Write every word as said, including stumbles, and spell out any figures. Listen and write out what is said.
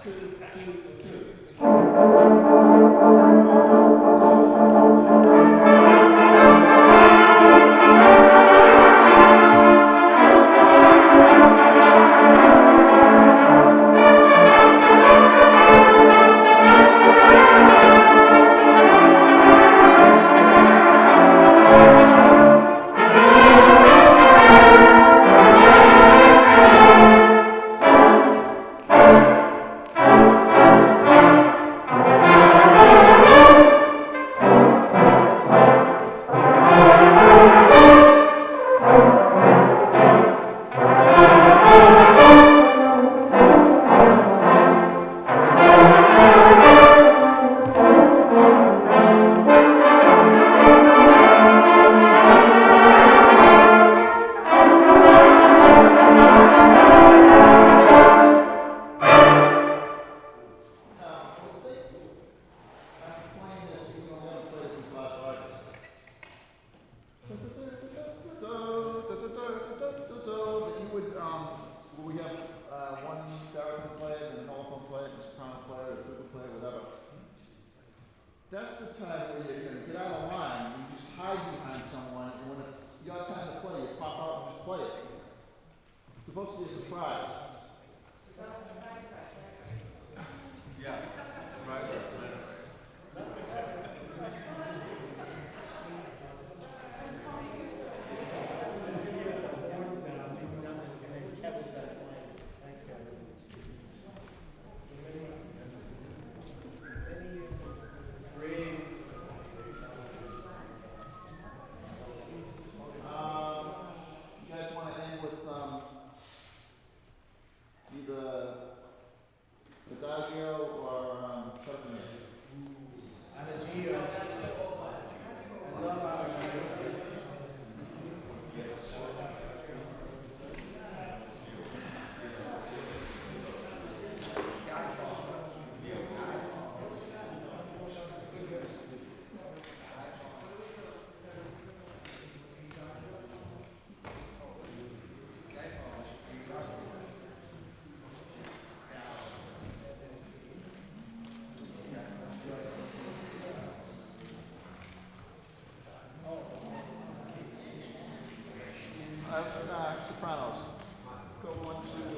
would, um, well, we have, uh, one baritone player, and an telephone player, and a soprano player, a tuba player, whatever. That's the time where you're gonna get out of line, you just hide behind someone, and when it's your time to play, you pop out and just play it. It's supposed to be a surprise. Yeah, right, right. Um, you guys wanna end with, um, either Adagio or, um, something else? Adagio. I love Adagio. Uh, uh, Sopranos. Go one, two.